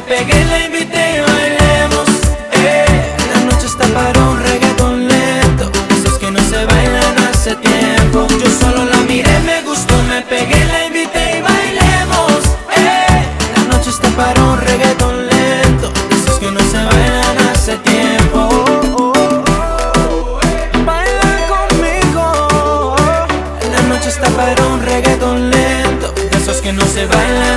pegué, la invité y bailemos. La noche está para un reggaetón lento, esos que no se bailan hace tiempo. Yo solo la miré, me gustó, me pegué, la invité y bailemos. La noche está para un reggaetón lento, esos que no se bailan hace tiempo. Baila conmigo. La noche está para un reggaetón lento, esos que no se bailan